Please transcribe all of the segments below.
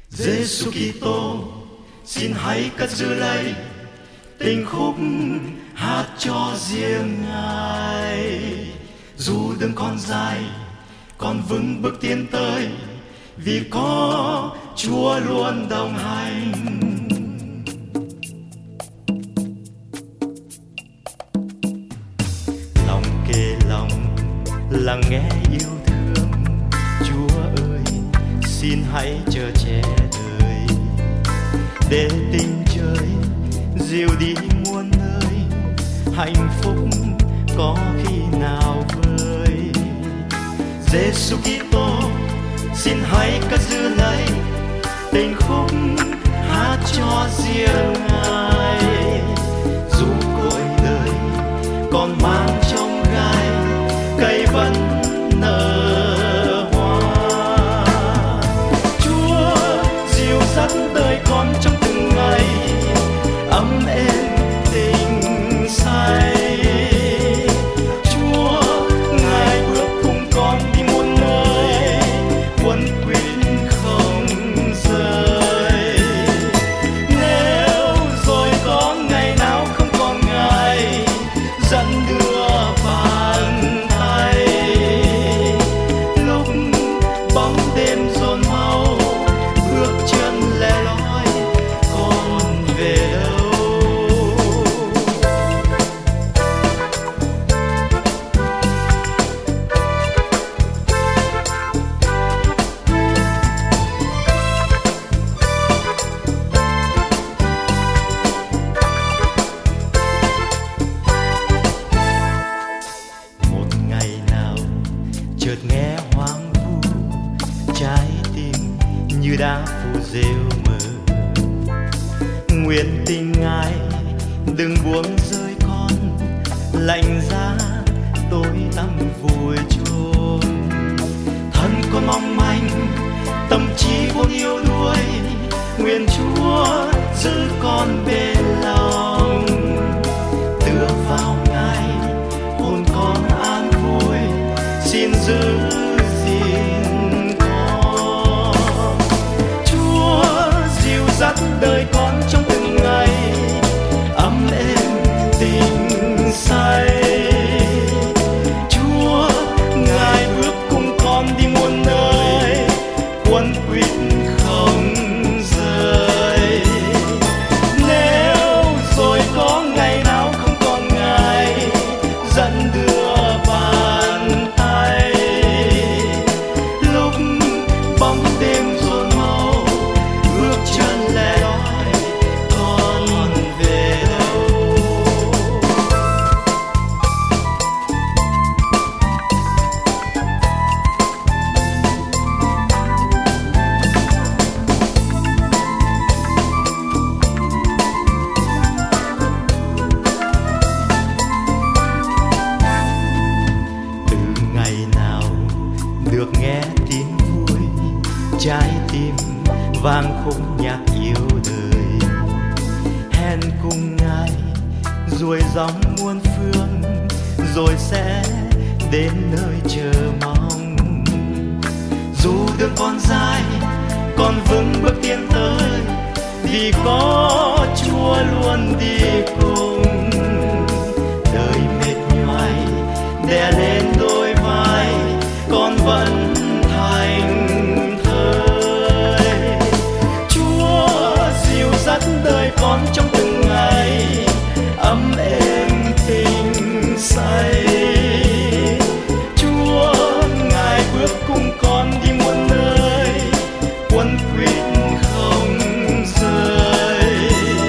Giêsu Kitô, xin hãy cất giữ lấy tình khúc hát cho riêng Ngài. Dù đường còn dài, còn vững bước tiến tới, vì có Chúa luôn đồng hành. Lòng kề lòng, lắng nghe yêu thương. Chúa ơi, xin hãy chờ che đời, để tình trời dịu đi muôn nơi. Hạnh phúc có khi nào vơi. Giêsu Kitô, xin hãy cất giữ lấy tình khúc hát cho riêng Ngài. Dù cõi đời còn mang trong gai, cây vẫn nở hoa. Chúa dìu dắt đời con trong từng ngày, ấm êm tình say. Chúa Ngài bước cùng con đi muôn nơi, quân quyết không rời. Nếu rồi có ngày nào không còn Ngài, dẫn đưa bàn tay. Lúc bóng đêm dồn mau, bước chân lẻ loi, con về đâu? Một ngày nào chợt nghe hoang vu, trái tim như đã phù rêu mờ. Nguyện tình Ngài đừng buông rơi con, lạnh giá tối tăm vùi chôn. Thân con mong manh, tâm trí buông yêu đuối, nguyện Chúa giữ con bên lòng. Tựa vào Ngài, hồn con an vui, xin giữ gìn con. Chúa dìu dắt đời con trong từng ngày, ấm êm tình say. Chúa Ngài bước cùng con đi muôn nơi, quân quyết không rời. Nếu rồi có ngày nào không còn Ngài, dẫn đưa bàn tay. Lúc bóng đêm dồn mau, bước chân lẻ loi, con về đâu? Từ ngày nào được nghe tiếng vui, trái tim vang khúc nhạc yêu đời. Hẹn cùng Ngài ruồi dòng muôn phương, rồi sẽ đến nơi chờ mong. Dù đường còn dài, còn vững bước tiến tới, vì có Chúa luôn đi cùng. Đời mệt nhoài đè lên đôi vai, con vẫn thành thơi. Chúa dìu dắt đời con trong từng ngày, ấm êm tình say. Chúa Ngài bước cùng con đi muôn nơi, quân quyết không rời.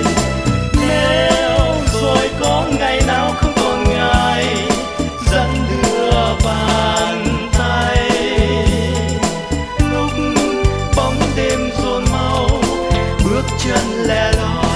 Nếu rồi có ngày nào không còn Ngài, dẫn đưa bàn tay. Lúc bóng đêm dồn mau, bước chân lẻ loi,